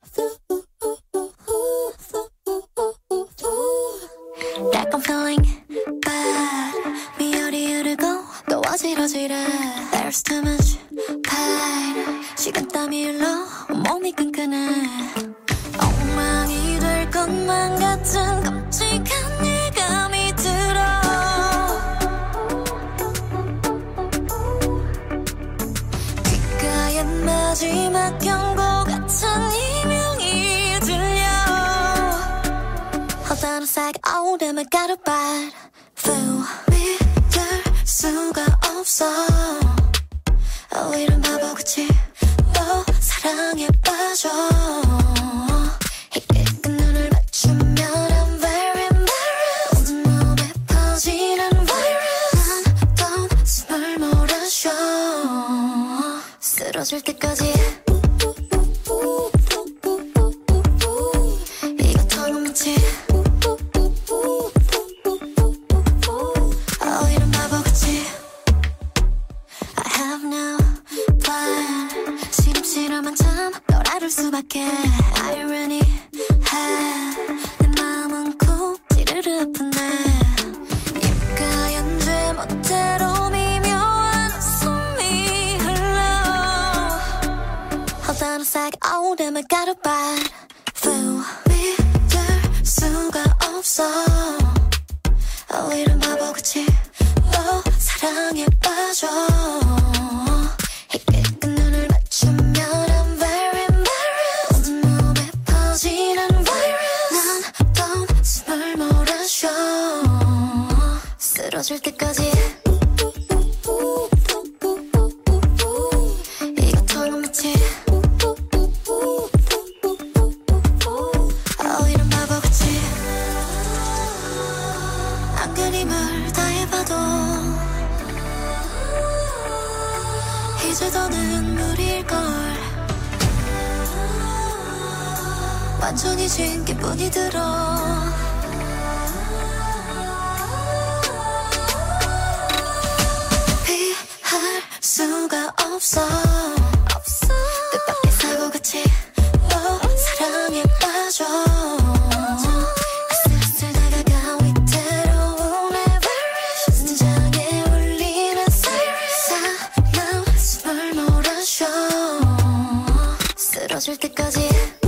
Like I'm feeling bad. 미열이 흐르고 또 어지러지래. There's too much pain. 시간 땀이 흘러 몸이 끈끈해. 엉망이 될 것만 같은 끔찍한 예감이 들어. 귓가에 마지막 경고 같은 이명이 들려. Hold on a sec, oh damn I got a bad feel. 믿을 수가 없어. Oh 이런 바보같이 또 사랑에 빠져. 희끗 눈을 맞추면 I'm very embarrassed. 온몸에 퍼지는 virus. 난 또 숨을 몰아쉬어. 쓰러질 때까지. 이거 더는 마치 이런 바보같이 I have no plan. 시름시름한 잠 널 알을 수밖에. Irony 내 마음은 콕 찌르르 아프네. 입가 연죄 멋대로 미묘한 웃음이 흘러. Hold on a sec, oh damn I got a bad feel. 믿을 수가 없어. Oh 이런 바보같이 또 사랑에 빠져. 희끗 눈을 맞추면 I'm very embarrassed. 온몸에 퍼지는 virus. 난 또 숨을 몰아쉬어. 쓰러질 때까지. 이거 더는 마치 이런 바보같이. 안그림을 다 해봐도 이제 더는 무리일걸. 완전히 진 기분이 들어. 피할 수가 없어. 뜻밖의 사고같이 또 사랑에 빠져. 슬슬 다가간 위태로운 everest. 심장에 울리는 siren. 사나운 숨을 몰아쉬어. 쓰러질 때까지.